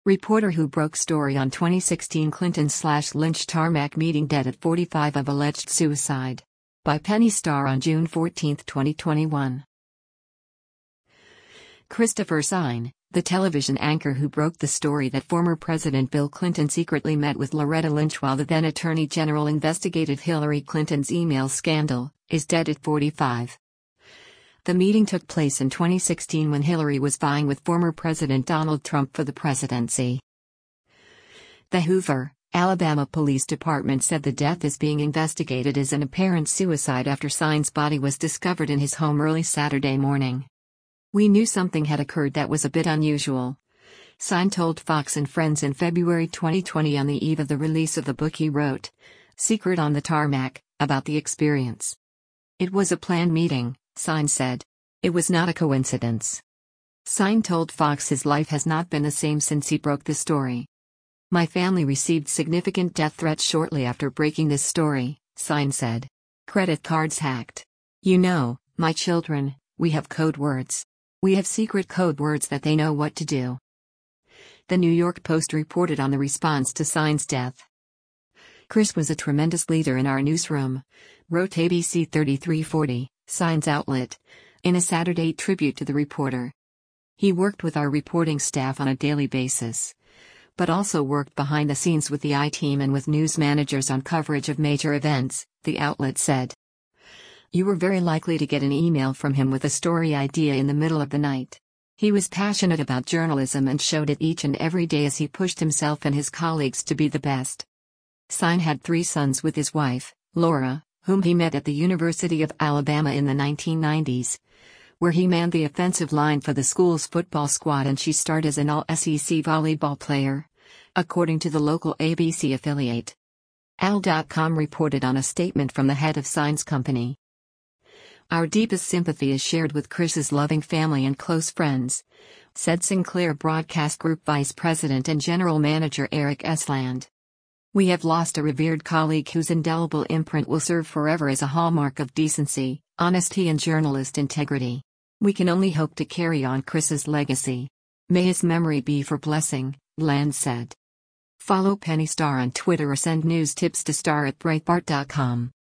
Reporter who broke story on 2016 Clinton/Lynch tarmac meeting dead at 45 of alleged suicide. By Penny Starr on June 14, 2021. Christopher Sign, the television anchor who broke the story that former President Bill Clinton secretly met with Loretta Lynch while the then Attorney General investigated Hillary Clinton's email scandal, is dead at 45. The meeting took place in 2016 when Hillary was vying with former President Donald Trump for the presidency. The Hoover, Alabama Police Department said the death is being investigated as an apparent suicide after Sign's body was discovered in his home early Saturday morning. "We knew something had occurred that was a bit unusual," Sign told Fox and Friends in February 2020 on the eve of the release of the book he wrote, Secret on the Tarmac, about the experience. "It was a planned meeting," Sign said. "It was not a coincidence." Sign told Fox his life has not been the same since he broke the story. "My family received significant death threats shortly after breaking this story," Sign said. "Credit cards hacked. You know, my children, we have code words. We have secret code words that they know what to do." The New York Post reported on the response to Sign's death. "Chris was a tremendous leader in our newsroom," wrote ABC 3340, Sign's outlet, in a Saturday tribute to the reporter. "He worked with our reporting staff on a daily basis, but also worked behind the scenes with the I-team and with news managers on coverage of major events," the outlet said. "You were very likely to get an email from him with a story idea in the middle of the night. He was passionate about journalism and showed it each and every day as he pushed himself and his colleagues to be the best." Sign had 3 sons with his wife, Laura, whom he met at the University of Alabama in the 1990s, where he manned the offensive line for the school's football squad and she starred as an All-SEC volleyball player, according to the local ABC affiliate. Al.com reported on a statement from the head of Sign's company. "Our deepest sympathy is shared with Chris's loving family and close friends," said Sinclair Broadcast Group Vice President and General Manager Eric Esland. "We have lost a revered colleague whose indelible imprint will serve forever as a hallmark of decency, honesty and journalist integrity. We can only hope to carry on Chris's legacy. May his memory be for blessing," Land said. Follow Penny Starr on Twitter or send news tips to star@breitbart.com.